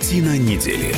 Картина недели.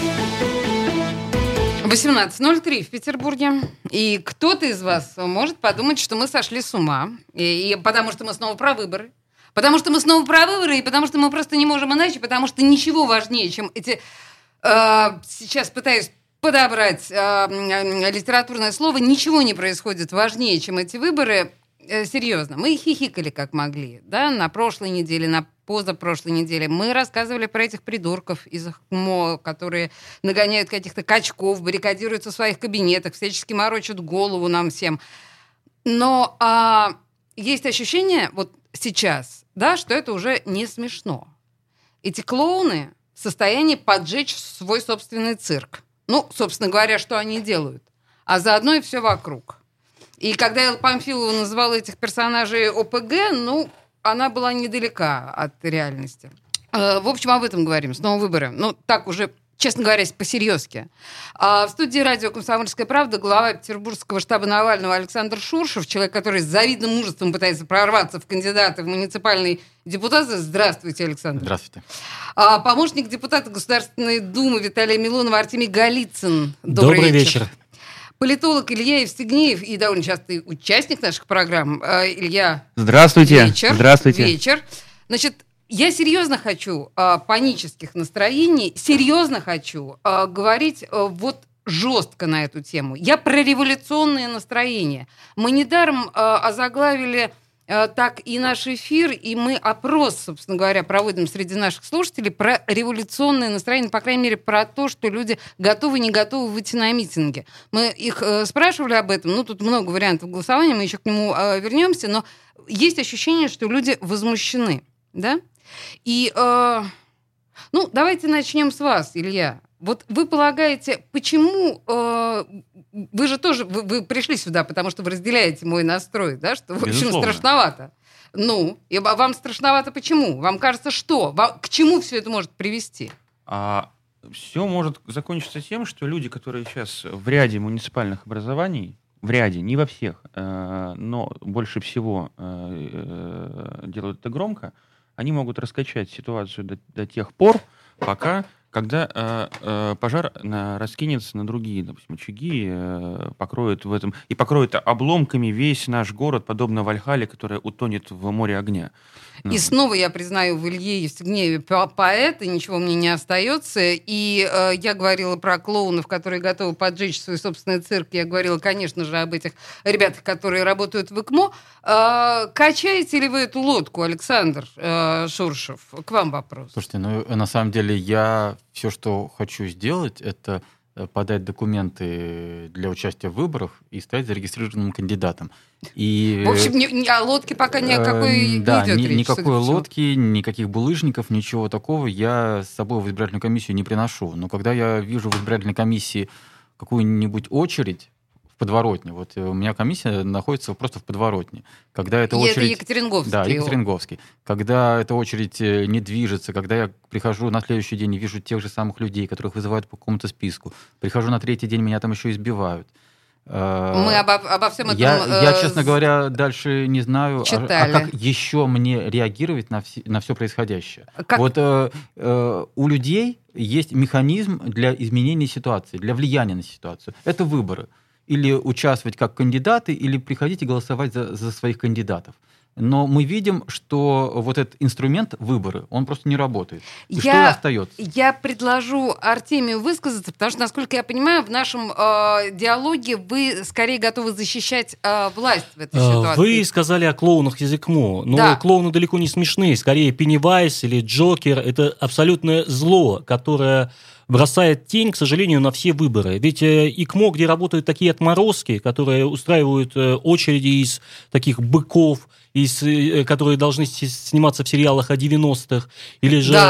18:03 в Петербурге. И кто-то из вас может подумать, что мы сошли с ума. И потому что мы снова про выборы. Потому что мы снова про выборы, и потому что мы просто не можем иначе, потому что ничего важнее, чем эти... сейчас пытаюсь подобрать литературное слово. Ничего не происходит важнее, чем эти выборы. Серьезно. Мы хихикали как могли. Да? На прошлой неделе, на позапрошлой неделе. Мы рассказывали про этих придурков из ХМО, которые нагоняют каких-то качков, баррикадируются в своих кабинетах, всячески морочат голову нам всем. Но есть ощущение вот сейчас, да, что это уже не смешно. Эти клоуны в состоянии поджечь свой собственный цирк. Ну, собственно говоря, что они делают. А заодно и все вокруг. И когда Элла Памфилова называла этих персонажей ОПГ, ну, она была недалека от реальности. В общем, об этом говорим. Снова выборы. Ну, так уже, честно говоря, по-серьезки. В студии радио «Комсомольская правда» глава петербургского штаба Навального Александр Шуршев, человек, который с завидным мужеством пытается прорваться в кандидаты в муниципальные депутаты. Здравствуйте, Александр. Здравствуйте. Помощник депутата Государственной Думы Виталия Милонова Артемий Голицын. Добрый вечер. Политолог Илья Евстигнеев и довольно частый участник наших программ. Илья, здравствуйте. Вечер. Здравствуйте. Вечер. Значит, я серьезно хочу панических настроений, серьезно хочу говорить вот жестко на эту тему. Я про революционные настроения. Мы недаром озаглавили так и наш эфир, и мы опрос, собственно говоря, проводим среди наших слушателей про революционные настроения, по крайней мере, про то, что люди готовы, не готовы выйти на митинги. Мы их спрашивали об этом, ну, тут много вариантов голосования, мы еще к нему вернемся, но есть ощущение, что люди возмущены, да? И, ну, давайте начнем с вас, Илья. Вот вы полагаете, почему... Вы же тоже вы пришли сюда, потому что вы разделяете мой настрой, да, что, в общем, Безусловно. страшновато. Ну, и вам страшновато почему? Вам кажется, что? К чему все это может привести? Все может закончиться тем, что люди, которые сейчас в ряде муниципальных образований, в ряде, не во всех, но больше всего делают это громко, они могут раскачать ситуацию до тех пор, когда пожар раскинется на другие, допустим, очаги, покроет обломками весь наш город, подобно Вальхалле, которая утонет в море огня. И снова я признаю в Илье Евстигнееве поэт, и ничего мне не остается. И я говорила про клоунов, которые готовы поджечь свой собственный цирк. Я говорила, конечно же, об этих ребятах, которые работают в ИКМО. Качаете ли вы эту лодку, Александр Шуршев? К вам вопрос. Слушайте, ну, на самом деле, я все, что хочу сделать, это подать документы для участия в выборах и стать зарегистрированным кандидатом. И, в общем, о лодке пока никакой не идет речь. Никакой лодки, никаких булыжников, ничего такого я с собой в избирательную комиссию не приношу. Но когда я вижу в избирательной комиссии какую-нибудь очередь в подворотне, вот у меня комиссия находится просто в подворотне. Когда эта очередь... это Екатеринговский. Да, Екатеринговский. Когда эта очередь не движется, когда я прихожу на следующий день и вижу тех же самых людей, которых вызывают по какому-то списку, прихожу на третий день, меня там еще избивают. Мы обо всем этом я, честно говоря, дальше не знаю, читали. Как еще мне реагировать на все происходящее. Вот у людей есть механизм для изменения ситуации, для влияния на ситуацию. Это выборы. Или участвовать как кандидаты, или приходить и голосовать за своих кандидатов. Но мы видим, что вот этот инструмент выборы, он просто не работает. И что остается? Я предложу Артемию высказаться, потому что, насколько я понимаю, в нашем диалоге вы скорее готовы защищать власть в этой ситуации. Вы сказали о клоунах из ИКМО, но да. Клоуны далеко не смешные. Скорее, Пеннивайз или Джокер – это абсолютное зло, которое бросает тень, к сожалению, на все выборы. Ведь ИКМО, где работают такие отморозки, которые устраивают очереди из таких быков, которые должны сниматься в сериалах о 90-х, или же,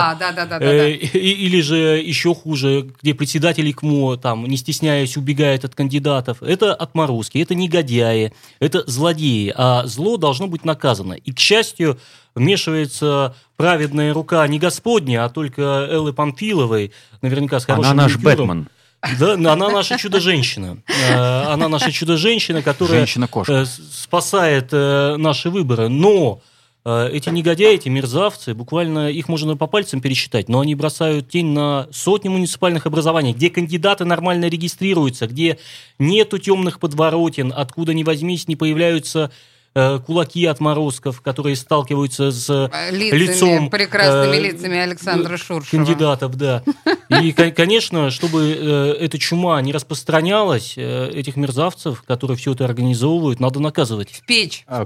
или же еще хуже, где председатель ИКМО, там, не стесняясь, убегает от кандидатов. Это отморозки, это негодяи, это злодеи, а зло должно быть наказано. И, к счастью, вмешивается праведная рука не Господня, а только Эллы Памфиловой, наверняка с хорошим Она наш маникюром. Бэтмен. Да, она наша чудо-женщина. Она наша чудо-женщина, которая спасает наши выборы. Но Эти негодяи, эти мерзавцы, буквально их можно по пальцам пересчитать, но они бросают тень на сотни муниципальных образований, где кандидаты нормально регистрируются, где нету темных подворотен, откуда ни возьмись, не появляются кулаки отморозков, которые сталкиваются с лицом... Прекрасными лицами Александра Шуршева. Кандидатов, да. И, конечно, чтобы эта чума не распространялась, этих мерзавцев, которые все это организовывают, надо наказывать. В печь К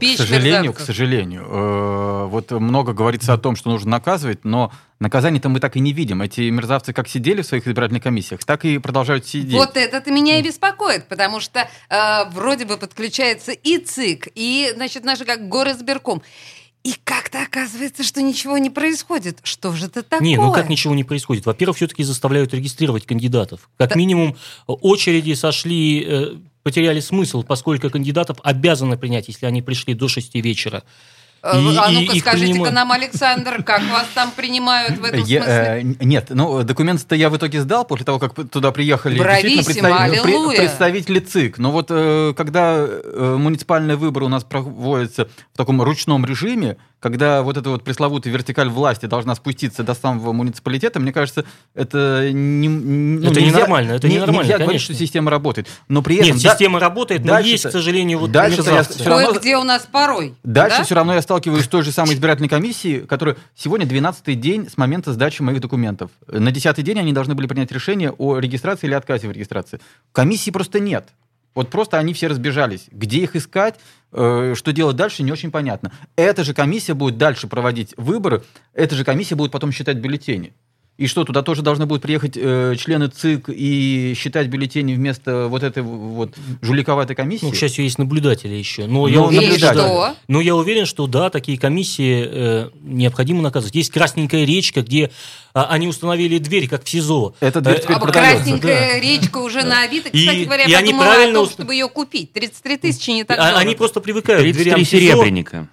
сожалению, вот много говорится о том, что нужно наказывать, но наказаний-то мы так и не видим. Эти мерзавцы как сидели в своих избирательных комиссиях, так и продолжают сидеть. Вот это меня и беспокоит, потому что вроде бы подключается и ЦИК, и, значит, наши как горосберком. И как-то оказывается, что ничего не происходит. Что же это такое? Не, ну как ничего не происходит? Во-первых, все-таки заставляют регистрировать кандидатов. Как минимум, очереди сошли, потеряли смысл, поскольку кандидатов обязаны принять, если они пришли до 6 вечера. Ну-ка, скажите-ка нам, Александр, как вас там принимают в этом смысле? Нет, документы-то я в итоге сдал после того, как туда приехали представители ЦИК. Но вот когда муниципальные выборы у нас проводятся в таком ручном режиме, когда вот эта вот пресловутая вертикаль власти должна спуститься до самого муниципалитета, мне кажется, это ненормально. Это ненормально, нельзя говорить, что система работает. Но при этом... Нет, система работает, но есть, к сожалению, вот мерзавцы. Кое-где у нас порой. Дальше все равно я сталкиваюсь с той же самой избирательной комиссией, которая сегодня 12-й день с момента сдачи моих документов. На 10-й день они должны были принять решение о регистрации или отказе в регистрации. Комиссии просто нет. Вот просто они все разбежались. Где их искать, что делать дальше, не очень понятно. Эта же комиссия будет дальше проводить выборы, эта же комиссия будет потом считать бюллетени. И что, туда тоже должны будут приехать члены ЦИК и считать бюллетени вместо вот этой вот жуликоватой комиссии? Ну, к счастью, есть наблюдатели еще. Но я уверен, что да, такие комиссии необходимо наказывать. Есть красненькая речка, где они установили дверь, как в СИЗО. Эта дверь теперь продается. Красненькая речка уже на Авито. Кстати говоря, я подумала о том, чтобы ее купить. 33 тысячи не так дорого. Они просто привыкают к дверям СИЗО. серебряника.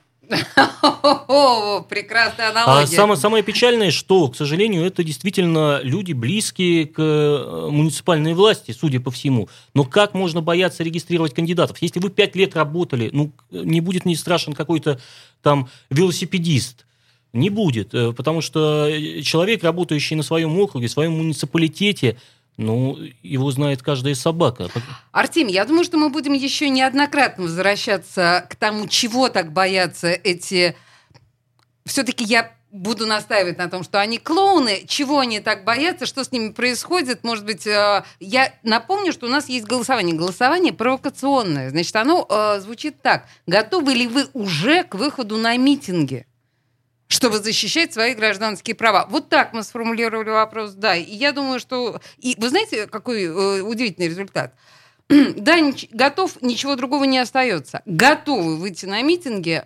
Прекрасная аналогия. Самое печальное, что, к сожалению, это действительно люди, близкие к муниципальной власти, судя по всему. Но как можно бояться регистрировать кандидатов? Если вы 5 лет работали, не будет не страшен какой-то там велосипедист. Не будет, потому что человек, работающий на своем округе, в своем муниципалитете, его знает каждая собака. Артемий, я думаю, что мы будем еще неоднократно возвращаться к тому, чего так боятся эти... Все-таки я буду настаивать на том, что они клоуны, чего они так боятся, что с ними происходит. Может быть, я напомню, что у нас есть голосование. Голосование провокационное. Значит, оно звучит так. Готовы ли вы уже к выходу на митинги, чтобы защищать свои гражданские права? Вот так мы сформулировали вопрос, да. И я думаю, что... И вы знаете, какой удивительный результат? Да, готов, ничего другого не остается. Готовы выйти на митинги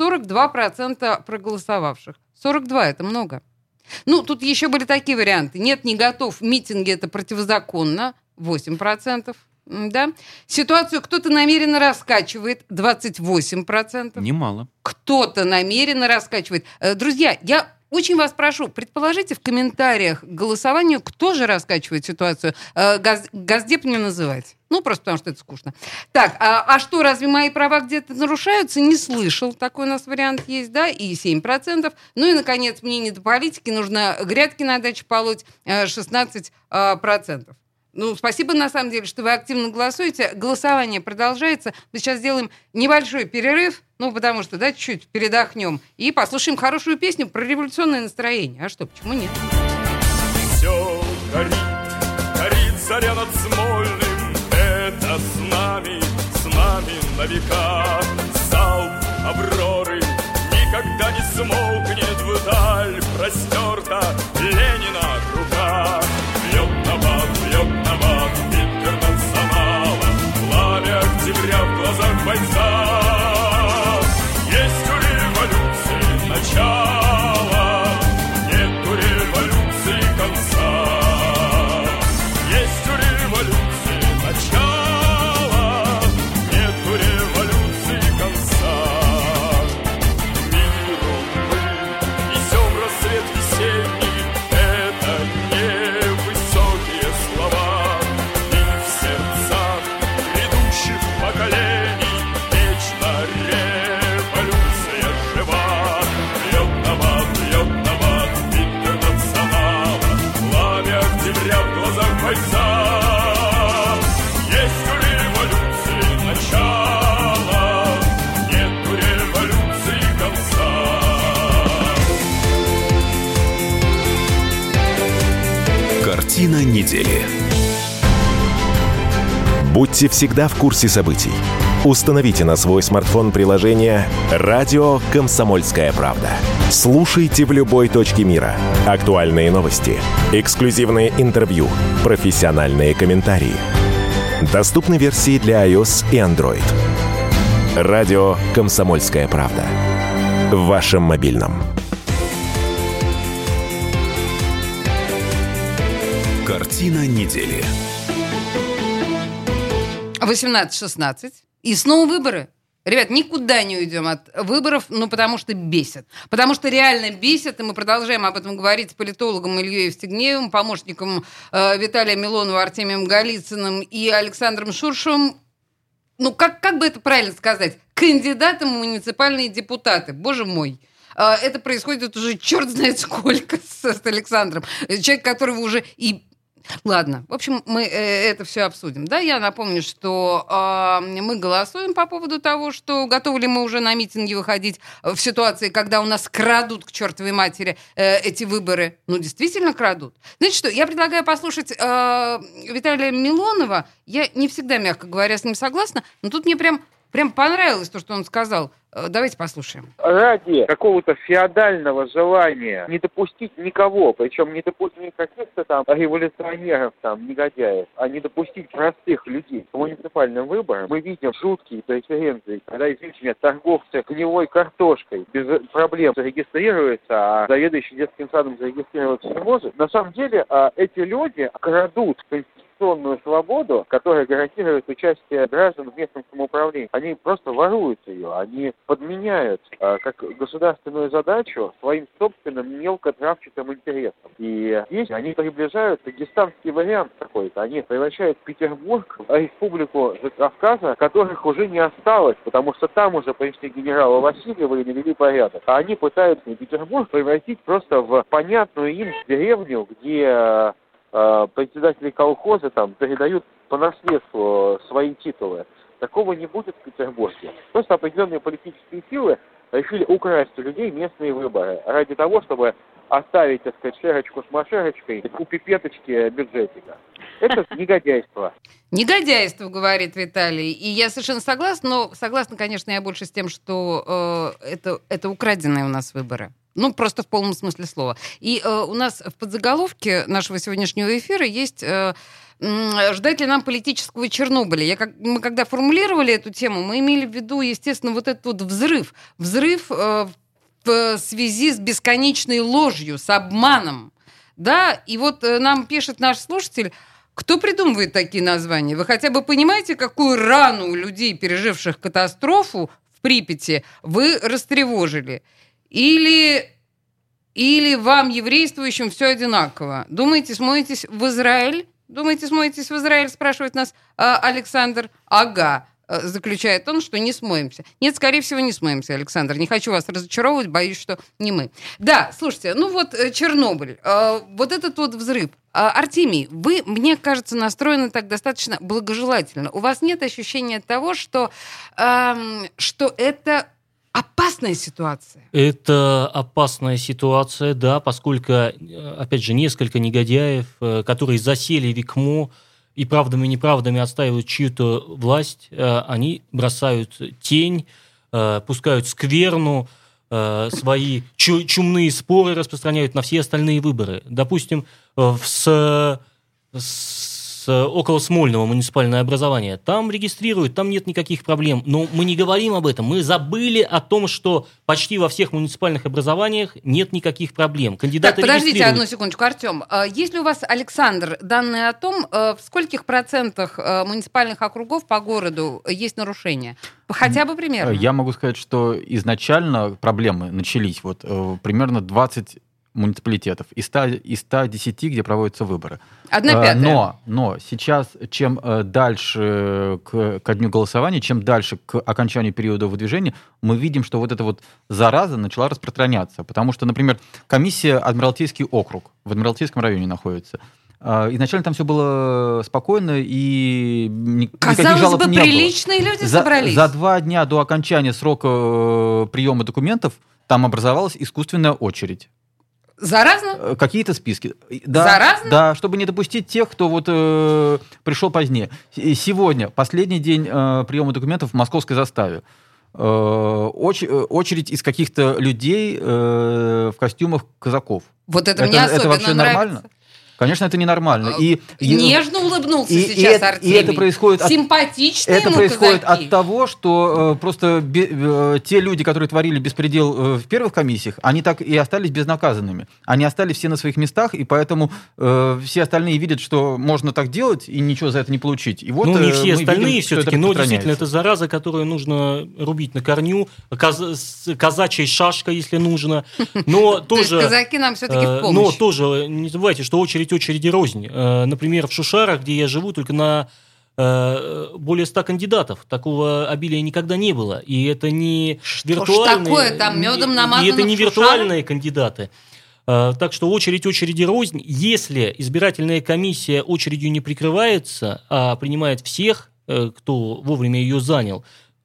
42% проголосовавших. 42 – это много. Тут еще были такие варианты. Нет, не готов, митинги – это противозаконно. 8%. Да? Ситуацию кто-то намеренно раскачивает, 28%. Немало. Кто-то намеренно раскачивает. Друзья, я очень вас прошу, предположите в комментариях к голосованию, кто же раскачивает ситуацию. Госдеп не называть. Просто потому что это скучно. Так, а что, разве мои права где-то нарушаются? Не слышал. Такой у нас вариант есть, да, и 7%. И, наконец, мне не до политики, нужно грядки на даче полоть, 16%. Спасибо, на самом деле, что вы активно голосуете. Голосование продолжается. Мы сейчас сделаем небольшой перерыв, потому что, чуть-чуть передохнем и послушаем хорошую песню про революционное настроение. А что, почему нет? Все горит заря над Смольным. Это с нами на века. Залп Авроры никогда не смолкнет. Вдаль простерта Ленина рука. Лед на баб, интернационала, пламя октября в глазах бойца. Есть у революции начало, нет у революции конца. Есть у революции начало, нет у революции конца. Картина недели. Будьте всегда в курсе событий. Установите на свой смартфон приложение «Радио Комсомольская правда». Слушайте в любой точке мира. Актуальные новости, эксклюзивные интервью, профессиональные комментарии. Доступны версии для iOS и Android. «Радио Комсомольская правда». В вашем мобильном. Картина недели. 18:16. И снова выборы. Ребят, никуда не уйдем от выборов, потому что бесят. Потому что реально бесят, и мы продолжаем об этом говорить с политологом Ильей Евстигнеевым, помощником Виталия Милонова, Артемием Голицыным и Александром Шуршевым. Как бы это правильно сказать? Кандидатом в муниципальные депутаты. Боже мой. Это происходит уже черт знает сколько с Александром. Человек, которого уже и... Ладно, в общем, мы это все обсудим. Да, я напомню, что мы голосуем по поводу того, что готовы ли мы уже на митинги выходить в ситуации, когда у нас крадут к чертовой матери эти выборы. Действительно крадут. Знаете что, я предлагаю послушать Виталия Милонова. Я не всегда, мягко говоря, с ним согласна, но тут мне прям понравилось то, что он сказал. Давайте послушаем. Ради какого-то феодального желания не допустить никого, причем не допустить не каких-то там революционеров, там, негодяев, а не допустить простых людей к муниципальным выборам, мы видим жуткие преференции, когда, извините меня, торговцы гнилой картошкой без проблем зарегистрируются, а заведующий детским садом зарегистрироваться не может. На самом деле эти люди крадут конституционную свободу, которая гарантирует участие граждан в местном самоуправлении. Они просто воруют ее, они подменяют как государственную задачу своим собственным мелкотравчатым интересам. И здесь они приближают дагестанский вариант какой-то. Они превращают Петербург в республику Закавказа, которых уже не осталось, потому что там уже пришли генералы Васильевы и навели порядок. А они пытаются Петербург превратить просто в понятную им деревню, где председатели колхоза там передают по наследству свои титулы. Такого не будет в Петербурге. Просто определенные политические силы решили украсть у людей местные выборы ради того, чтобы оставить, так сказать, шерочку с машерочкой у пипеточки бюджетика. Это негодяйство. Негодяйство, говорит Виталий. И я совершенно согласна, но согласна, конечно, я больше с тем, что это украденные у нас выборы. Просто в полном смысле слова. И у нас в подзаголовке нашего сегодняшнего эфира есть «Ждать ли нам политического Чернобыля?». Мы когда формулировали эту тему, мы имели в виду, естественно, вот этот вот взрыв. Взрыв в связи с бесконечной ложью, с обманом. Да, и вот нам пишет наш слушатель: кто придумывает такие названия? Вы хотя бы понимаете, какую рану у людей, переживших катастрофу в Припяти, вы растревожили? Или вам, еврействующим, все одинаково? Думаете, смоетесь в Израиль? Спрашивает нас Александр. Ага, заключает он, что не смоемся. Нет, скорее всего, не смоемся, Александр. Не хочу вас разочаровывать, боюсь, что не мы. Да, слушайте, Чернобыль, вот этот вот взрыв. Артемий, вы, мне кажется, настроены так достаточно благожелательно. У вас нет ощущения того, что это опасная ситуация? Это опасная ситуация, да, поскольку, опять же, несколько негодяев, которые засели в ИКМО и правдами и неправдами отстаивают чью-то власть, они бросают тень, пускают скверну, свои чумные споры распространяют на все остальные выборы. Допустим, около Смольного муниципальное образование. Там регистрируют, там нет никаких проблем. Но мы не говорим об этом. Мы забыли о том, что почти во всех муниципальных образованиях нет никаких проблем. Кандидаты подождите одну секундочку, Артем. Есть ли у вас, Александр, данные о том, в скольких процентах муниципальных округов по городу есть нарушения? Хотя бы примерно. Я могу сказать, что изначально проблемы начались примерно 20 муниципалитетов из 110, где проводятся выборы. 1/5. Но сейчас, чем дальше ко дню голосования, чем дальше к окончанию периода выдвижения, мы видим, что вот эта вот зараза начала распространяться. Потому что, например, комиссия Адмиралтейский округ в Адмиралтейском районе находится. Изначально там все было спокойно, и никаких жалоб не было. Приличные люди собрались. За 2 дня до окончания срока приема документов там образовалась искусственная очередь. Заразно? Какие-то списки. Да, Заразно? Да, чтобы не допустить тех, кто вот пришел позднее. Сегодня последний день приема документов в московской заставе. Очередь из каких-то людей в костюмах казаков. Вот это мне особенно вообще нравится. нормально? Конечно, это ненормально. Нежно улыбнулся сейчас Артемий. И это происходит Симпатичные это ему происходит казаки. от того, что просто те люди, которые творили беспредел в первых комиссиях, они так и остались безнаказанными. Они остались все на своих местах, и поэтому все остальные видят, что можно так делать, и ничего за это не получить. И вот, не все мы остальные видим, все-таки, что но это действительно это зараза, которую нужно рубить на корню, казачьей шашкой, если нужно. Но То есть тоже, казаки нам все-таки в помощь. но тоже не забывайте, что очереди рознь. Например, в Шушарах, где я живу, только на более 100 кандидатов. Такого обилия никогда не было. И это не виртуальные... такое? Там медом намазано И это не в Шушарах? виртуальные кандидаты. Так что очереди рознь. Если избирательная комиссия очередью не прикрывается, а принимает всех, кто вовремя ее занял,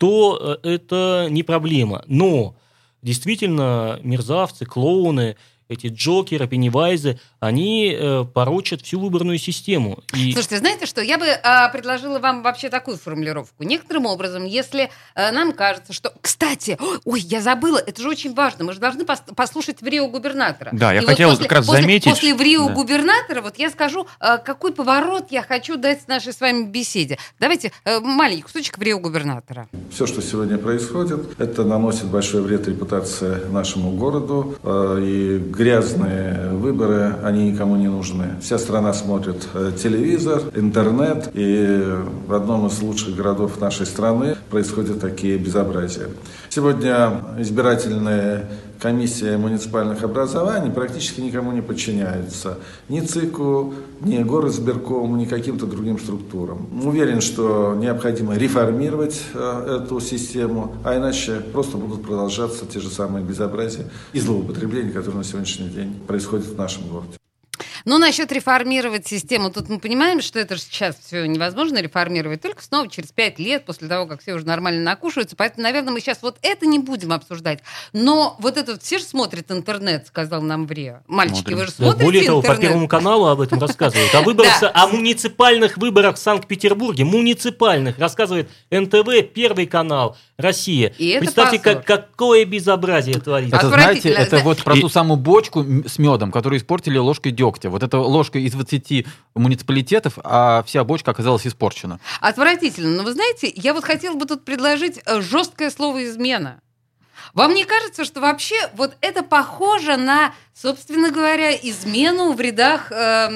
то это не проблема. Но действительно мерзавцы, клоуны, эти Джокеры, Пеннивайзы, они порочат всю выборную систему. Слушайте, знаете что, я бы предложила вам вообще такую формулировку. Некоторым образом, если нам кажется, что... Кстати, я забыла, это же очень важно, мы же должны послушать врио губернатора. Да, я хотел как раз заметить... После врио губернатора, вот я скажу, какой поворот я хочу дать нашей с вами беседе. Давайте маленький кусочек врио губернатора. Все, что сегодня происходит, это наносит большой вред репутации нашему городу, и грязные выборы, они никому не нужны. Вся страна смотрит телевизор, интернет, и в одном из лучших городов нашей страны происходят такие безобразия. Сегодня избирательные комиссии муниципальных образований практически никому не подчиняются. Ни ЦИКу, ни горосберкому, ни каким-то другим структурам. Уверен, что необходимо реформировать эту систему, а иначе просто будут продолжаться те же самые безобразия и злоупотребления, которые на сегодняшний день происходят в нашем городе. Ну, насчет реформировать систему, тут мы понимаем, что это же сейчас все невозможно реформировать, только снова через 5 лет, после того, как все уже нормально накушаются. Поэтому, наверное, мы сейчас вот это не будем обсуждать. Но вот это вот все же смотрят интернет, сказал нам ВРИО. Мальчики, вы же смотрите Более того, интернет? по Первому каналу об этом рассказывают. О муниципальных выборах в Санкт-Петербурге, муниципальных, рассказывает НТВ, Первый канал, Россия. Представьте, какое безобразие творится. Это, знаете, это вот про ту самую бочку с медом, которую испортили ложкой дегтя. Вот эта ложка из 20 муниципалитетов, а вся бочка оказалась испорчена. Отвратительно. Но вы знаете, я вот хотела бы тут предложить жесткое слово «измена». Вам не кажется, что вообще вот это похоже на, собственно говоря, измену в рядах,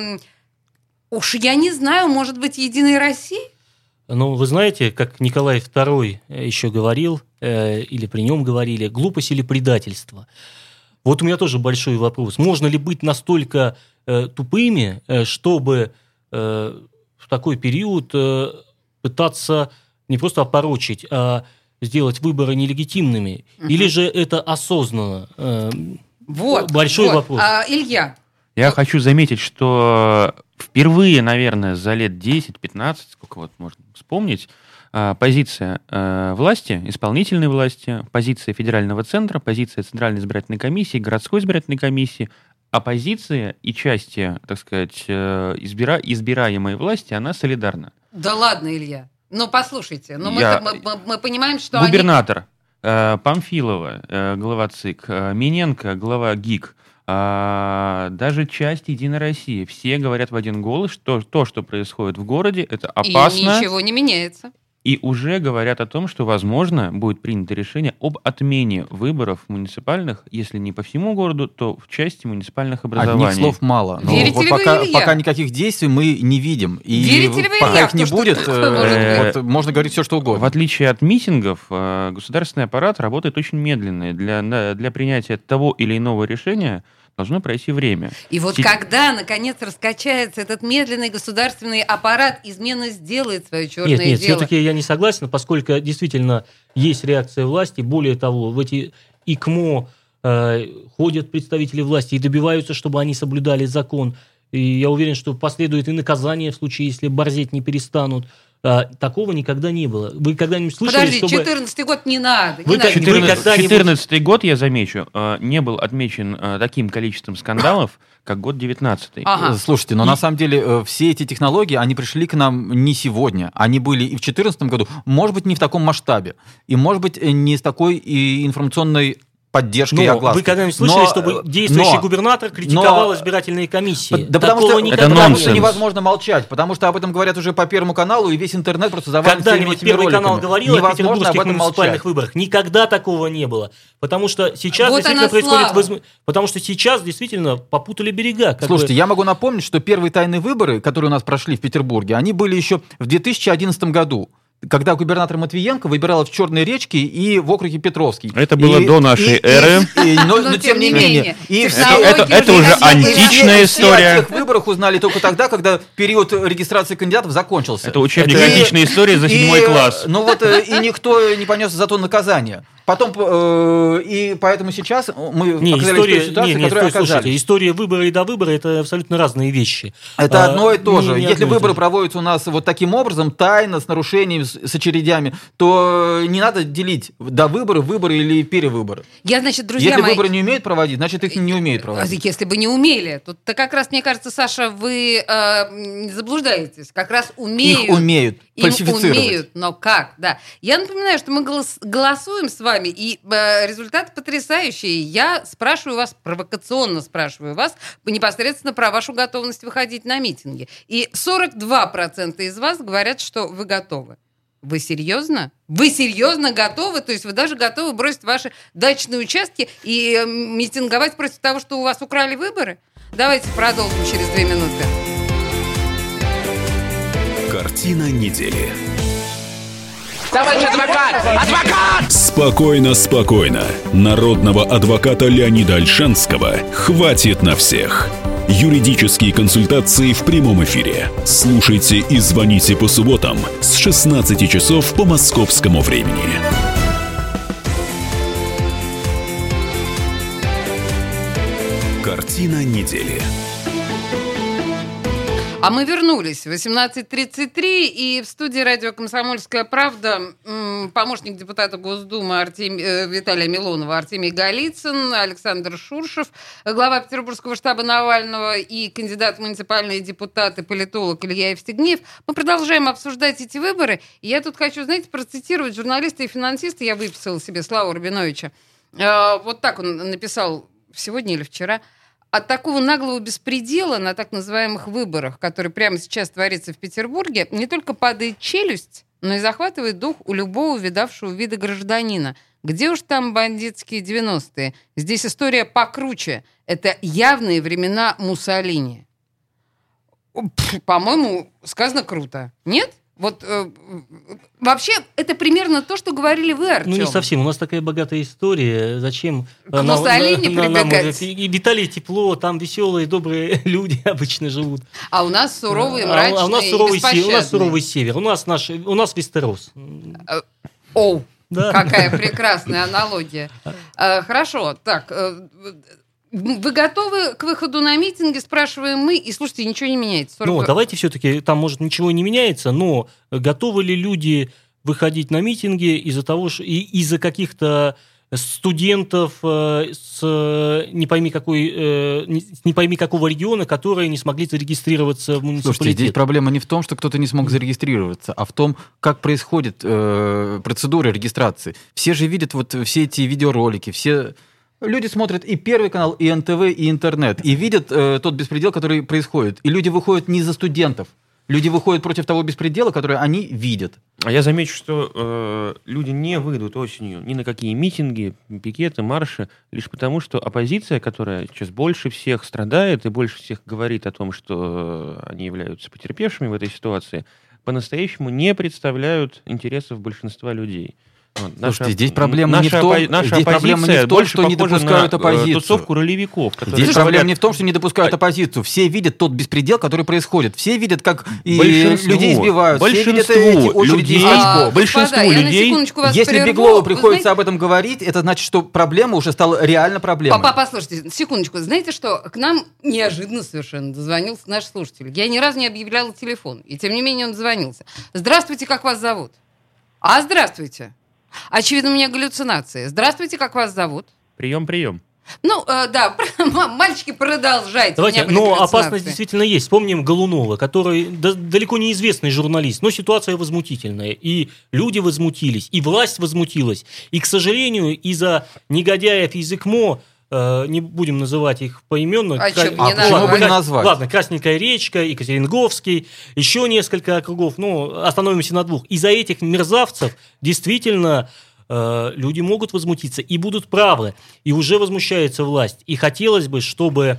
уж я не знаю, может быть, Единой России? Ну, вы знаете, как Николай II еще говорил, или при нем говорили, глупость или предательство. Вот у меня тоже большой вопрос. Можно ли быть настолько тупыми, чтобы в такой период пытаться не просто опорочить, а сделать выборы нелегитимными? Или же это осознанно? Большой вопрос. Илья? Я хочу заметить, что впервые, наверное, за лет 10-15, сколько вот можно вспомнить, позиция власти, исполнительной власти, позиция федерального центра, позиция Центральной избирательной комиссии, городской избирательной комиссии, оппозиция и части, так сказать, избираемой власти, она солидарна. Да ладно, Илья. Ну, послушайте, мы понимаем, что губернатор Памфилова, глава ЦИК, Миненко, глава ГИК, даже часть Единой России, все говорят в один голос, что то, что происходит в городе, это опасно. И ничего не меняется. И уже говорят о том, что, возможно, будет принято решение об отмене выборов муниципальных, если не по всему городу, то в части муниципальных образований. Одних слов мало. Но Верите вот ли вы, Илья? пока никаких действий мы не видим. И Верите ли вы, пока Илья, их не в то, будет, что такое может вот, можно говорить все, что угодно. В отличие от митингов, государственный аппарат работает очень медленно. Для принятия того или иного решения должно пройти время. И вот когда, наконец, раскачается этот медленный государственный аппарат, измена сделает свое черное дело. Нет, все-таки я не согласен, поскольку действительно есть реакция власти. Более того, в эти ИКМО ходят представители власти и добиваются, чтобы они соблюдали закон. И я уверен, что последует и наказание в случае, если борзеть не перестанут. Такого никогда не было. Вы когда-нибудь слышали, Подожди, чтобы... 14-й год не надо. Вы как- 14 год, я замечу, не был отмечен таким количеством скандалов, как год 19-й. Ага. Слушайте, но на самом деле все эти технологии, они пришли к нам не сегодня. Они были и в 2014 году, может быть, не в таком масштабе. И, может быть, не с такой и информационной поддержкой и Но оглаской. вы когда-нибудь слышали, чтобы действующий губернатор критиковал избирательные комиссии? Да потому Такого что, никогда потому не что было. невозможно молчать, потому что об этом говорят уже по Первому каналу, и весь интернет просто завален всеми Когда-нибудь этими Первый роликами. канал говорил о Невозможно петербургских об этом муниципальных молчать. выборах. Никогда такого не было. Потому что сейчас Вот действительно она происходит... слава. Потому что сейчас действительно попутали берега. как Слушайте, бы. я могу напомнить, что первые тайные выборы, которые у нас прошли в Петербурге, они были еще в 2011 году, когда губернатор Матвиенко выбирала в Черной речке и в округе Петровский. Это было до нашей эры. Но тем не менее. И Это уже античная Все история. о тех выборах узнали только тогда, когда период регистрации кандидатов закончился. Это учебник И- античной истории за 7 класс. Ну вот, и никто не понес за то наказание. Потом, и поэтому сейчас мы Не, оказались в история, той ситуации, не, в которой слушайте, оказались. история выбора и до выбора — это абсолютно разные вещи. Это одно и то же. не Если одно и то выборы же. проводятся у нас вот таким образом, тайно, с нарушениями, с очередями, то не надо делить до выборы, выборы или перевыборы. Я, значит, друзья Если мои... выборы не умеют проводить, значит их не умеют проводить. Если бы не умели, то как раз, мне кажется, Саша, вы заблуждаетесь. Как раз умеют. Их умеют Им фальсифицировать. умеют, но как, да. Я напоминаю, что мы голосуем с вами, и результаты потрясающие. Я спрашиваю вас, провокационно спрашиваю вас, непосредственно про вашу готовность выходить на митинги. И 42% из вас говорят, что вы готовы. Вы серьезно? Вы серьезно готовы? То есть вы даже готовы бросить ваши дачные участки и митинговать против того, что у вас украли выборы? Давайте продолжим через 2 минуты. Картина недели. Товарищ адвокат! Адвокат! Спокойно, спокойно. Народного адвоката Леонида Ольшанского хватит на всех. Юридические консультации в прямом эфире. Слушайте и звоните по субботам с 16 часов по московскому времени. Картина недели. А мы вернулись в 18:33, и в студии радио «Комсомольская правда» помощник депутата Госдумы Виталия Милонова Артемий Голицын, Александр Шуршев, глава Петербургского штаба Навального и кандидат в муниципальные депутаты, политолог Илья Евстигнеев. Мы продолжаем обсуждать эти выборы. И я тут хочу, знаете, процитировать журналиста и финансиста, я выписала себе Славу Рабиновича. Вот так он написал сегодня или вчера. От такого наглого беспредела на так называемых выборах, который прямо сейчас творится в Петербурге, не только падает челюсть, но и захватывает дух у любого видавшего вида гражданина. Где уж там бандитские 90-е? Здесь история покруче. Это явные времена Муссолини. По-моему, сказано круто. Нет? Вот вообще это примерно то, что говорили вы, Артем. Ну, не совсем. У нас такая богатая история. Зачем К Муссолини прибегать? И в Италии тепло, там веселые, добрые люди обычно живут. А у нас суровый, мрачный у нас и суровый беспощадный. у нас суровый север. У нас Вестерос. Оу, Да. какая прекрасная аналогия. Хорошо, так... Вы готовы к выходу на митинги, спрашиваем мы, и слушайте, ничего не меняется. Ну, давайте все-таки, там, может, ничего не меняется, но готовы ли люди выходить на митинги из-за того, что из-за каких-то студентов с не пойми какого региона, которые не смогли зарегистрироваться в муниципалитете? Слушайте, здесь проблема не в том, что кто-то не смог зарегистрироваться, а в том, как происходит процедура регистрации. Все же видят вот все эти видеоролики, все... Люди смотрят и Первый канал, и НТВ, и интернет, и видят тот беспредел, который происходит. И люди выходят не за студентов. Люди выходят против того беспредела, который они видят. А я замечу, что люди не выйдут осенью ни на какие митинги, пикеты, марши, лишь потому, что оппозиция, которая сейчас больше всех страдает и больше всех говорит о том, что они являются потерпевшими в этой ситуации, по-настоящему не представляют интересов большинства людей. Слушайте, здесь проблема не в том, что не допускают оппозицию. Тусовку ролевиков. Здесь проблема не в том, что не допускают оппозицию. Все видят тот беспредел, который происходит. Все видят, как людей избивают. Все видят эти очереди из большинству людей. Если Беглову приходится об этом говорить, это значит, что проблема уже стала реально проблемой. Послушайте, секундочку. Знаете что? К нам неожиданно совершенно дозвонился наш слушатель. Я ни разу не объявляла телефон, и тем не менее он дозвонился. Здравствуйте, как вас зовут? Здравствуйте. Очевидно, у меня галлюцинации. Здравствуйте, как вас зовут? Прием. Да, мальчики, продолжайте. Давайте, но опасность действительно есть. Вспомним Голунова, который далеко не известный журналист, но ситуация возмутительная. И люди возмутились, и власть возмутилась. И, к сожалению, из-за негодяев из ИКМО, не будем называть их поименно. Почему бы не назвать? Ладно, Красненькая речка, Екатеринговский, еще несколько округов, остановимся на 2. Из-за этих мерзавцев действительно люди могут возмутиться и будут правы, и уже возмущается власть. И хотелось бы, чтобы,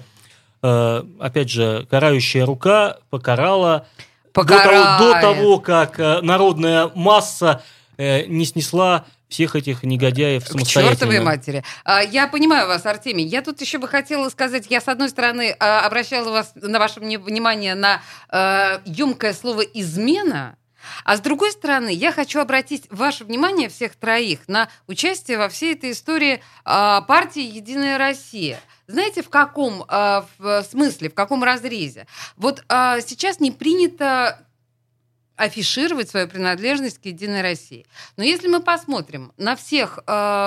опять же, карающая рука покарала. До того, как народная масса не снесла всех этих негодяев самостоятельно. К чертовой матери. Я понимаю вас, Артемий. Я тут еще бы хотела сказать, я, с одной стороны, обращала на ваше внимание на емкое слово «измена», а с другой стороны, я хочу обратить ваше внимание, всех троих, на участие во всей этой истории партии «Единая Россия». Знаете, в каком смысле, в каком разрезе? Вот сейчас не принято афишировать свою принадлежность к «Единой России». Но если мы посмотрим на всех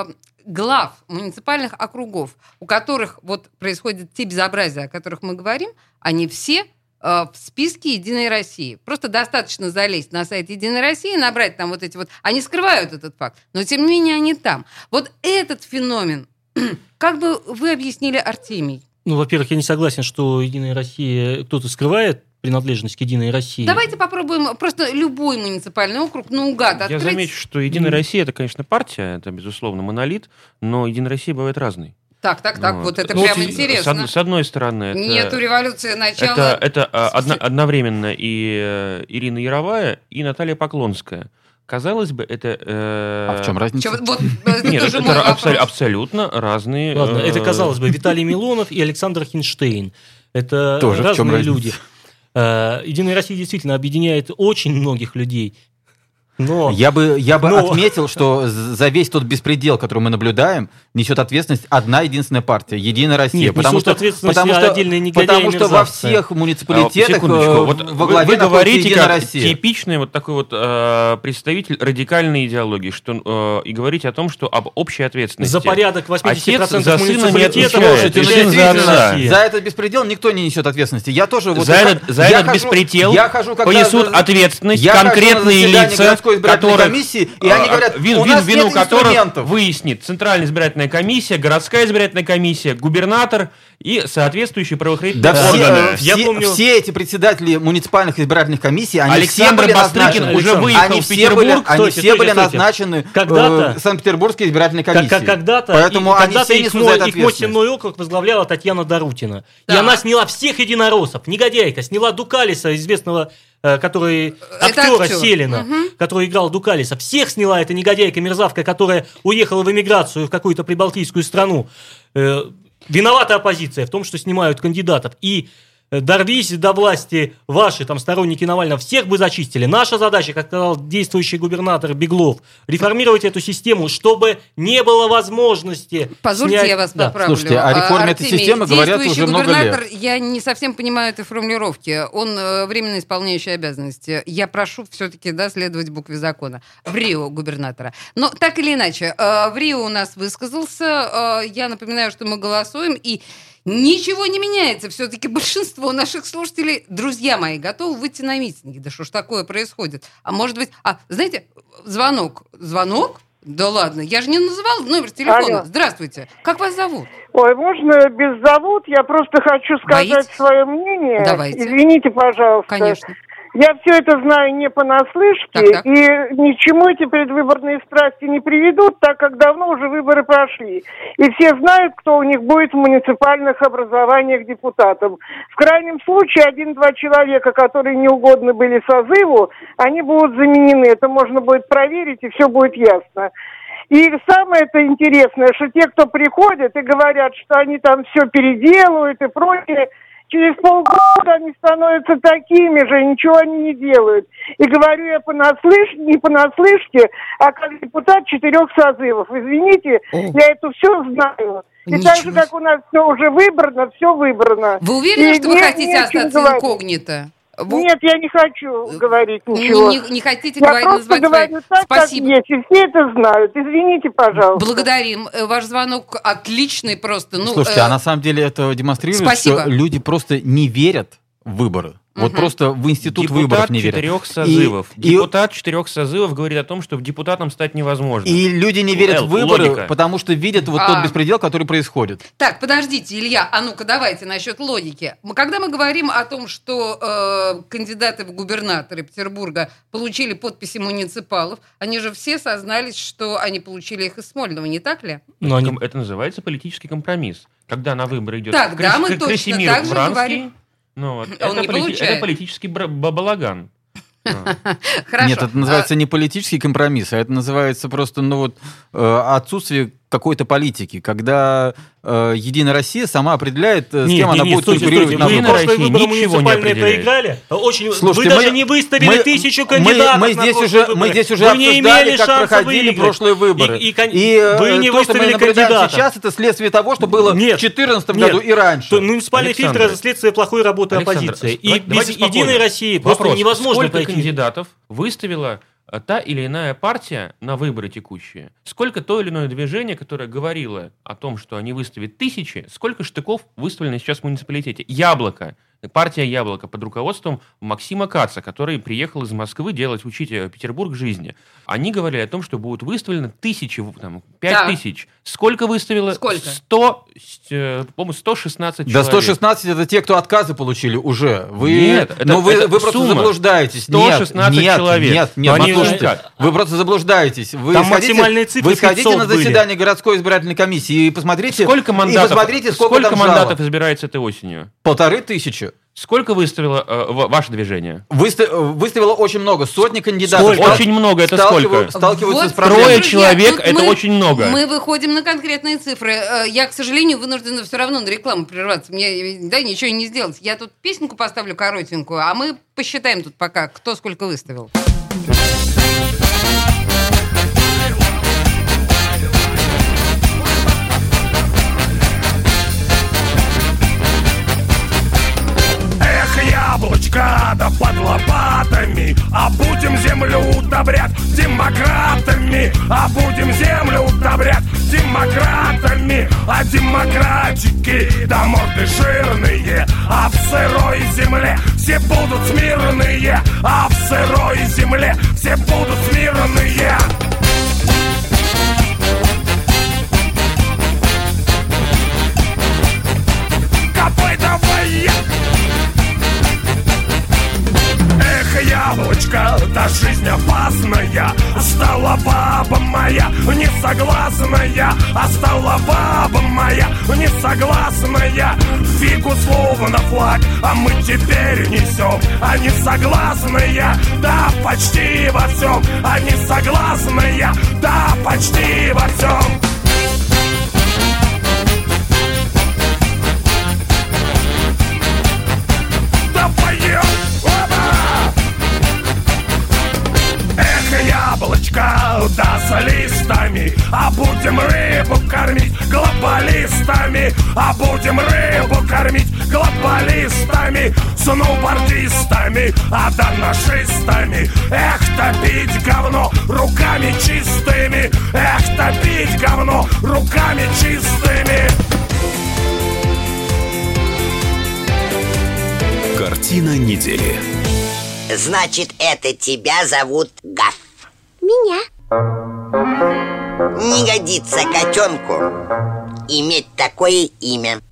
глав муниципальных округов, у которых происходят те безобразия, о которых мы говорим, они все в списке «Единой России». Просто достаточно залезть на сайт «Единой России», набрать там Они скрывают этот факт, но тем не менее они там. Вот этот феномен, как бы вы объяснили, Артемий? Во-первых, я не согласен, что «Единая Россия» кто-то скрывает принадлежность к «Единой России». Давайте попробуем просто любой муниципальный округ наугад открыть. Я замечу, что «Единая Россия» — это, конечно, партия, это, безусловно, монолит, но «Единая Россия» бывает разной. Так, вот это прям интересно. С одной стороны... Нету революции начала. Это одновременно и Ирина Яровая, и Наталья Поклонская. Казалось бы, это... А в чем разница? Нет, это абсолютно разные... Ладно, это, казалось бы, Виталий Милонов и Александр Хинштейн. Это тоже разные люди. «Единая Россия» действительно объединяет очень многих людей. Я бы отметил, что за весь тот беспредел, который мы наблюдаем, несет ответственность одна единственная партия — «Единая Россия». Нет, потому что во всех муниципалитетах во главе находится «Единая Россия». Типичный такой представитель радикальной идеологии, и говорить о том, что об общей ответственности. За порядок 80% муниципалитетов за этот беспредел никто не несет ответственности. Я тоже за этот беспредел понесут ответственность конкретные лица, избирательной комиссии, и они говорят, у нас нет инструментов. Выяснит Центральная избирательная комиссия, городская избирательная комиссия, губернатор и соответствующие правоохранительные органы. Все эти председатели муниципальных избирательных комиссий, они все были назначены. Уже выехал в Петербург. Они все были назначены Санкт-Петербургской избирательной комиссией. Поэтому они все несут за это ответственность. ИКМО округ возглавляла Татьяна Дорутина. И она сняла всех единороссов. Негодяйка. Сняла Дукалиса, известного актера Селина, который играл Дукалиса. Всех сняла эта негодяйка-мерзавка, которая уехала в эмиграцию в какую-то прибалтийскую страну. Виновата оппозиция в том, что снимают кандидатов. И дорвись до власти ваши сторонники Навального, всех бы зачистили. Наша задача, как сказал действующий губернатор Беглов, реформировать эту систему, чтобы не было возможности Позвольте, я вас поправлю. Слушайте, о реформе этой системы говорят уже много лет. Я не совсем понимаю этой формулировки. Он временно исполняющий обязанности. Я прошу все-таки следовать букве закона. В Рио губернатора. Но так или иначе, в Рио у нас высказался. Я напоминаю, что мы голосуем, и ничего не меняется. Все-таки большинство наших слушателей, друзья мои, готовы выйти на митинги. Да что ж такое происходит? А может быть... знаете, звонок? Да ладно, я же не называла номер телефона. Алло. Здравствуйте. Как вас зовут? Ой, можно без зовут? Я просто хочу сказать свое мнение. Давайте. Извините, пожалуйста. Конечно. Я все это знаю не понаслышке, так. И ничему эти предвыборные страсти не приведут, так как давно уже выборы прошли. И все знают, кто у них будет в муниципальных образованиях депутатом. В крайнем случае 1-2 человека, которые неугодны были созыву, они будут заменены. Это можно будет проверить, и все будет ясно. И самое-то интересное, что те, кто приходят и говорят, что они там все переделают и прочее, через полгода они становятся такими же, ничего они не делают. И говорю я не понаслышке, а как депутат 4 созывов. Извините, я это все знаю. И так же, как у нас все уже выбрано, все выбрано. Вы уверены, что вы хотите остаться инкогнито? Нет, я не хочу говорить ничего. Не хотите я просто говорю так, Спасибо. как есть, и все это знают. Извините, пожалуйста. Благодарим. Ваш звонок отличный просто. Слушайте, а на самом деле это демонстрирует, что люди просто не верят в выборы. Вот просто в институт выборов не верят. Депутат 4 созывов говорит о том, что депутатом стать невозможно. И люди не верят в выборы, потому что видят вот тот беспредел, который происходит. Так, подождите, Илья, ну-ка давайте насчет логики. Когда мы говорим о том, что кандидаты в губернаторы Петербурга получили подписи муниципалов, они же все сознались, что они получили их из Смольного, не так ли? Это называется политический компромисс. Когда на выборы идет Красимир Вранский, это политический балаган. Хорошо. Нет, это называется не политический компромисс, а это называется просто отсутствие какой-то политики, когда Единая Россия сама определяет, с кем она будет конкурировать на выборах. Прошлые выборы муниципальные проиграли. Слушайте, вы даже не выставили 1000 кандидатов. Мы здесь уже обсуждали, как проходили прошлые выборы. Вы не выставили кандидатов. Сейчас это следствие того, что было в 2014 году и раньше. Муниципальные фильтры — это следствие плохой работы оппозиции. И без Единой России просто невозможно пройти. Сколько кандидатов выставила та или иная партия на выборы текущие? Сколько то или иное движение, которое говорило о том, что они выставят 1000, сколько штыков выставлено сейчас в муниципалитете? Яблоко. Партия «Яблоко» под руководством Максима Каца, который приехал из Москвы учить Петербург жизни. Они говорили о том, что будут выставлены 1000, 5000. Сколько выставило? Сколько? 116 человек. Да 116 это те, кто отказы получили уже. Нет, вы просто заблуждаетесь. 116 человек. Слушайте, вы просто заблуждаетесь. Там максимальные цифры. Вы сходите на заседание городской избирательной комиссии и посмотрите, сколько сколько мандатов избирается этой осенью? 1500. Сколько выставило ваше движение? Выставило очень много, сотни кандидатов. Очень много, это сколько? Сталкиваются с проблемой. 3 человек, это очень много. Мы выходим на конкретные цифры. Я, к сожалению, вынуждена все равно на рекламу прерваться. Мне ничего не сделать. Я тут песенку поставлю коротенькую, а мы посчитаем тут пока, кто сколько выставил. Яблочко, да под лопатами, а будем землю удобрять демократами, а будем землю удобрять демократами, а демократики, да морды жирные, а в сырой земле все будут смирные, а в сырой земле все будут смирные. Копытовые! Эх, яблочко, да жизнь опасная, стала баба моя несогласная, а стала баба моя несогласная. Фигу словно флаг, а мы теперь несем, а несогласные, да почти во всем, а несогласные, да почти во всем. Яблочко, да с листами, а будем рыбу кормить глобалистами, а будем рыбу кормить глобалистами, сноубордистами, а да нашистами. Эх, топить говно руками чистыми, эх, топить говно руками чистыми. Картина недели. Значит, это тебя зовут Гаф. Меня. Не годится котенку иметь такое имя.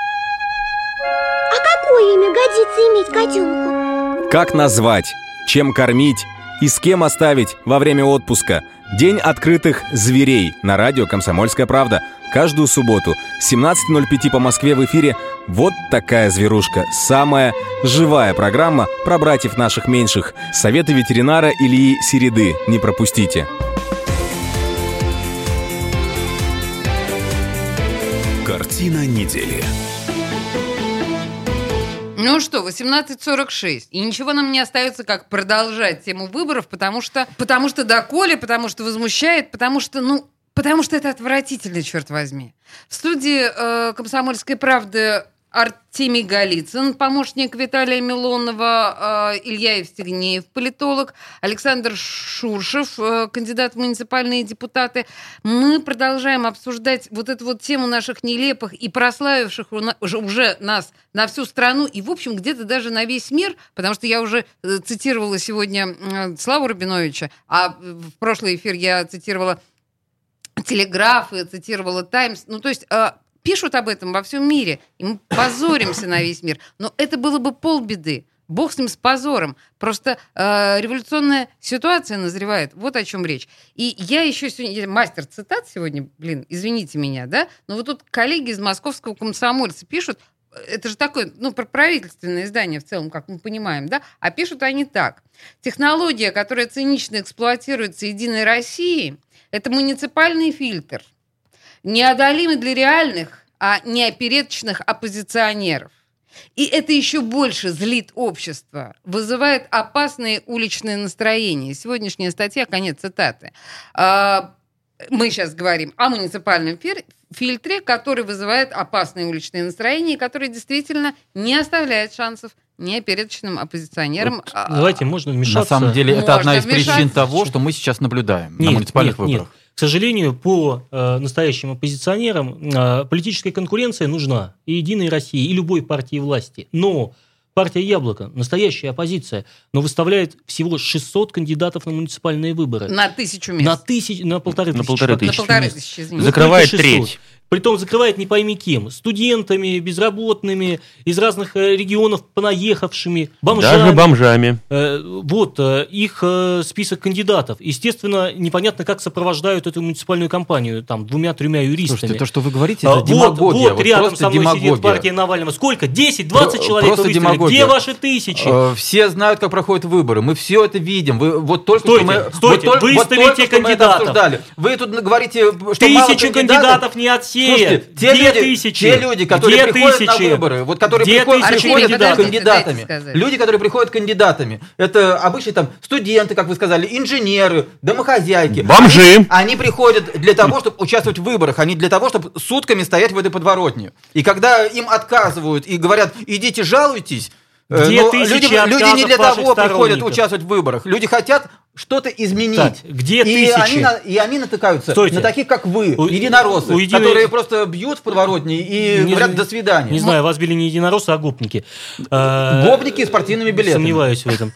А какое имя годится иметь котенку? Как назвать, чем кормить и с кем оставить во время отпуска? День открытых зверей на радио «Комсомольская правда». Каждую субботу с 17:05 по Москве в эфире «Вот такая зверушка». Самая живая программа про братьев наших меньших. Советы ветеринара Ильи Середы. Не пропустите. Картина недели. Ну что, 18:46. И ничего нам не остается, как продолжать тему выборов, потому что доколе, потому что возмущает, потому что это отвратительно, черт возьми. В студии «Комсомольской правды» Артемий Голицын, помощник Виталия Милонова, Илья Евстигнеев, политолог, Александр Шуршев, кандидат в муниципальные депутаты. Мы продолжаем обсуждать вот эту вот тему наших нелепых и прославивших уже нас на всю страну и, в общем, где-то даже на весь мир, потому что я уже цитировала сегодня Славу Рабиновича, а в прошлый эфир я цитировала «Телеграф», и цитировала «Таймс». Ну, то есть... Пишут об этом во всем мире, и мы позоримся на весь мир. Но это было бы полбеды. Бог с ним, с позором. Просто революционная ситуация назревает. Вот о чем речь. И я еще сегодня... Мастер цитат сегодня, извините меня, да? Но вот тут коллеги из московского «Комсомольца» пишут, это же такое, правительственное издание в целом, как мы понимаем, да? А пишут они так. Технология, которая цинично эксплуатируется «Единой Россией», это муниципальный фильтр. Неодолимы для реальных, а не опереточных оппозиционеров. И это еще больше злит общество, вызывает опасные уличные настроения. Сегодняшняя статья, конец цитаты. Мы сейчас говорим о муниципальном фильтре, который вызывает опасные уличные настроения, который действительно не оставляет шансов ни опереточным оппозиционерам. Давайте, можно вмешаться? На самом деле, это одна из причин того, что мы сейчас наблюдаем на муниципальных выборах. Нет. К сожалению, по настоящим оппозиционерам политическая конкуренция нужна и «Единой России», и любой партии власти. Но партия «Яблоко», настоящая оппозиция, но выставляет всего 600 кандидатов на муниципальные выборы. На 1000 мест. На 1500. На 1500, извините. Закрывает треть. Притом закрывает не пойми кем. Студентами, безработными, из разных регионов понаехавшими, бомжами. Даже бомжами. Их список кандидатов. Естественно, непонятно, как сопровождают эту муниципальную кампанию, 2-3 юристами. Слушайте, то, что вы говорите, это демагогия. Вот рядом со мной сидит партия Навального. Сколько? 10-20 человек вы выставили. Где ваши 1000? Все знают, как проходят выборы. Мы все это видим. Стойте, выставите кандидатов. Вы тут говорите, что 1000 кандидатов не отсеют. Слушайте, те люди, которые приходят на выборы, которые приходят кандидатами, люди, которые приходят кандидатами, это обычные студенты, как вы сказали, инженеры, домохозяйки. Бомжи. Они приходят для того, чтобы участвовать в выборах, а не для того, чтобы сутками стоять в этой подворотне. И когда им отказывают и говорят, идите жалуйтесь, люди не для того приходят участвовать в выборах. Люди хотят что-то изменить. Так, где тысячи? И они натыкаются на таких, как вы, единороссы, которые просто бьют в подворотне и говорят «до свидания». Не знаю, вас били не единороссы, а гопники. Гопники с партийными билетами. Сомневаюсь в этом.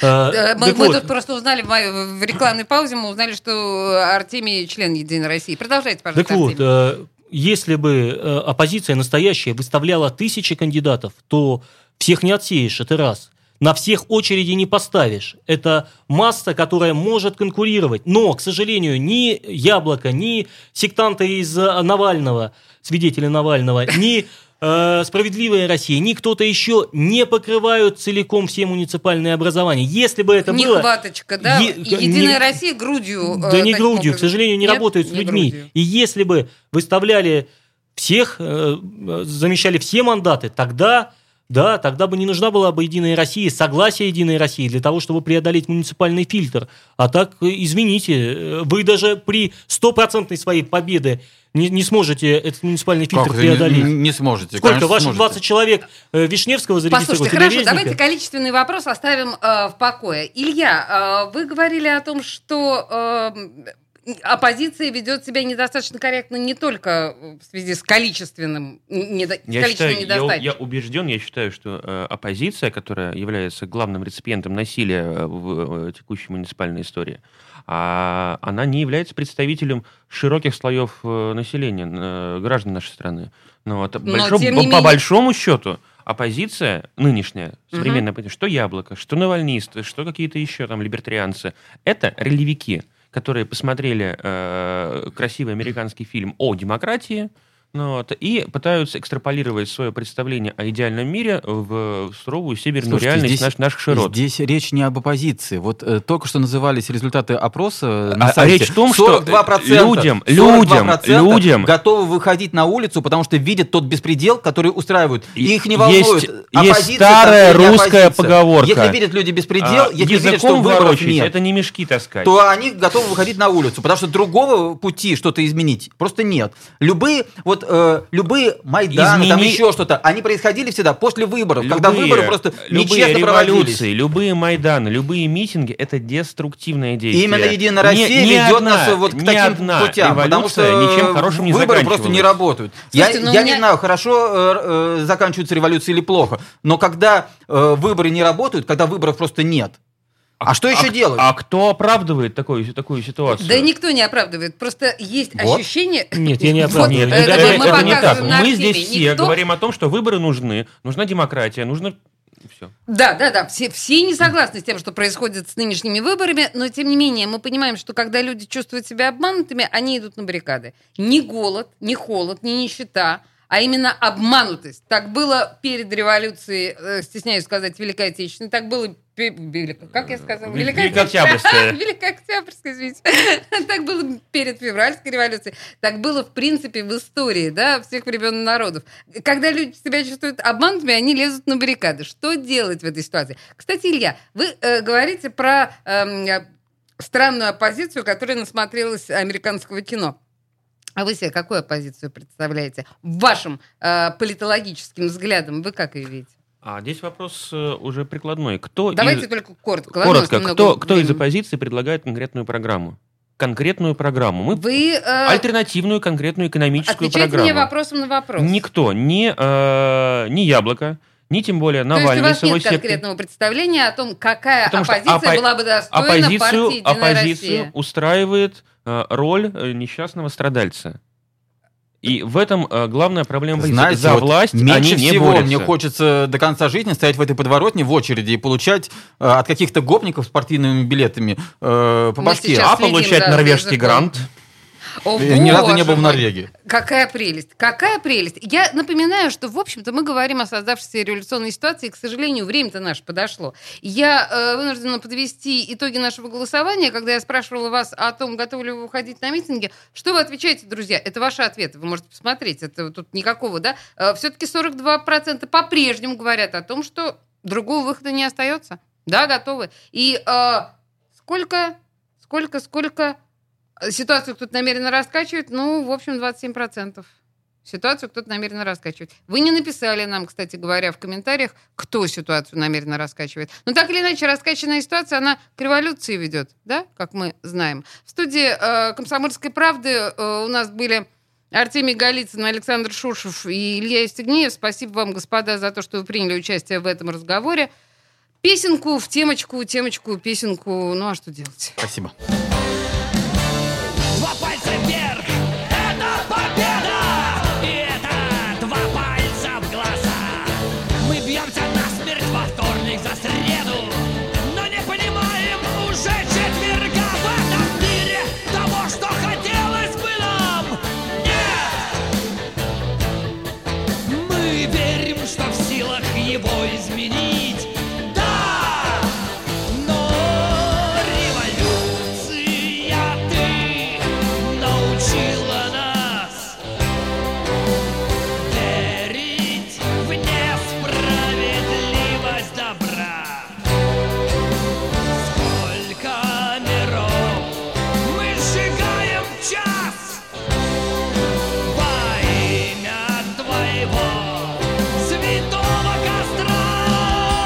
Мы тут просто узнали, в рекламной паузе мы узнали, что Артемий член «Единой России». Продолжайте, пожалуйста, Артемий. Если бы оппозиция настоящая выставляла 1000 кандидатов, то всех не отсеешь, это раз. На всех очереди не поставишь. Это масса, которая может конкурировать. Но, к сожалению, ни «Яблоко», ни сектанты из Навального, свидетели Навального, ни «Справедливая Россия», ни кто-то еще не покрывают целиком все муниципальные образования. Если бы это было... Нехваточка, да? «Единая Россия» грудью... Да не грудью, к сожалению, не работают с людьми. Грудью. И если бы выставляли всех, замещали все мандаты, тогда бы не нужна была бы «Единая Россия», согласие «Единой России» для того, чтобы преодолеть муниципальный фильтр. А так, извините, вы даже при 100% своей победе не сможете этот муниципальный фильтр преодолеть. Не сможете. Сколько? Ваши 20 человек Вишневского зарегистрировали? Послушайте, хорошо, давайте количественный вопрос оставим в покое. Илья, вы говорили о том, что... оппозиция ведет себя недостаточно корректно не только в связи с количественным недостатком. Я убежден, я считаю, что оппозиция, которая является главным реципиентом насилия в текущей муниципальной истории, она не является представителем широких слоев населения, граждан нашей страны. По большому счету, оппозиция нынешняя, современная оппозиция, что «Яблоко», что навальнисты, что какие-то еще либертарианцы, это ролевики, которые посмотрели красивый американский фильм о демократии, И пытаются экстраполировать свое представление о идеальном мире в суровую северную реальность наших широт. Здесь речь не об оппозиции. Вот только что назывались результаты опроса на сайте. Речь в том, что 42% людям готовы выходить на улицу, потому что видят тот беспредел, который устраивают. И их не волнует оппозиция. Есть старая русская поговорка. Если видят люди беспредел, если видят, что выборов нет, это не мешки таскать, то они готовы выходить на улицу, потому что другого пути что-то изменить просто нет. Любые Майданы, там еще что-то, они происходили всегда после выборов, когда выборы просто нечестно проводились. Любые Майданы, любые митинги — это деструктивное действие. Именно Единая Россия ведет нас вот к таким путям, потому что ничем хорошим не выборы просто не работают. Слушайте, я не знаю, хорошо заканчиваются революции или плохо, но когда выборы не работают, когда выборов просто нет, а что еще делать? А кто оправдывает такую ситуацию? Да никто не оправдывает. Просто есть ощущение... Нет, я не оправдываю. Это не так. Мы здесь все говорим о том, что выборы нужны, нужна демократия, нужно... Все. Да. Все не согласны с тем, что происходит с нынешними выборами, но тем не менее мы понимаем, что когда люди чувствуют себя обманутыми, они идут на баррикады. Ни голод, ни холод, ни нищета, а именно обманутость. Так было перед революцией, стесняюсь сказать, Великой Отечественной, так было... Как я сказала? Великооктябрьская. Великооктябрьская, извините. Так было перед февральской революцией. Так было, в принципе, в истории, да, всех времен и народов. Когда люди себя чувствуют обманутыми, они лезут на баррикады. Что делать в этой ситуации? Кстати, Илья, вы говорите про странную оппозицию, которая насмотрелась американского кино. А вы себе какую оппозицию представляете? Вашим политологическим взглядом вы как ее видите? Здесь вопрос уже прикладной. Давайте только коротко. Кто из оппозиции предлагает конкретную программу? Мы альтернативную конкретную экономическую программу. Отвечайте мне вопросом на вопрос. Никто, ни Яблоко, ни тем более Навальный. То есть у вас нет конкретного представления о том, какая оппозиция была бы достойна партии «Единая оппозицию Россия». Устраивает роль несчастного страдальца. И в этом главная проблема. Знаете, за власть меньше они не всего борются. мне хочется до конца жизни стоять в этой подворотне в очереди и получать от каких-то гопников с партийными билетами по башке. А получать норвежский грант. Ни разу не был в Норвегии. Какая прелесть. Я напоминаю, что, в общем-то, мы говорим о создавшейся революционной ситуации, и, к сожалению, время-то наше подошло. Я вынуждена подвести итоги нашего голосования, когда я спрашивала вас о том, готовы ли вы выходить на митинги. Что вы отвечаете, друзья? Это ваши ответы, вы можете посмотреть. Это тут никакого, да? Все-таки 42% по-прежнему говорят о том, что другого выхода не остается. Да, готовы. И сколько ситуацию кто-то намеренно раскачивает? В общем, 27%. Ситуацию кто-то намеренно раскачивает. Вы не написали нам, кстати говоря, в комментариях, кто ситуацию намеренно раскачивает. Но так или иначе, раскачанная ситуация, она к революции ведет, да, как мы знаем. В студии «Комсомольской правды» у нас были Артемий Голицын, Александр Шушев и Илья Евстигнеев. Спасибо вам, господа, за то, что вы приняли участие в этом разговоре. Песенку в темочку, песенку. А что делать? Спасибо. Два пальца вверх, это победа! И это два пальца в глаза. Мы бьемся насмерть во вторник за среду, но не понимаем уже четверга в этом мире того, что хотелось бы нам. Нет! Мы верим, что в силах его изменить. Да! Но святого костра.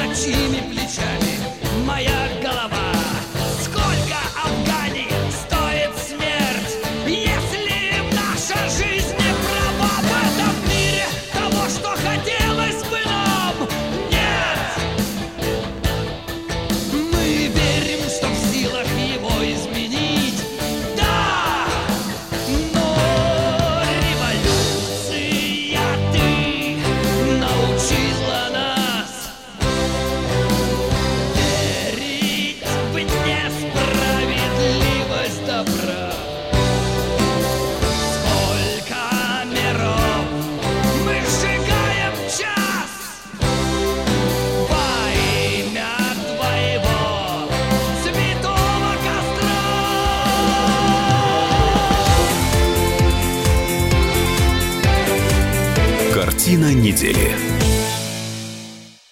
чьими плечами моя голова? Сколько Афгани стоит смерть, если наша жизнь не права? В этом мире того, что хотелось бы нам, нет. Мы верим, что в силах его изменить, да. Но революция, ты научила нас верить в несправедливость добра. Сколько миров мы сжигаем в час во имя твоего святого костра. Картина недели.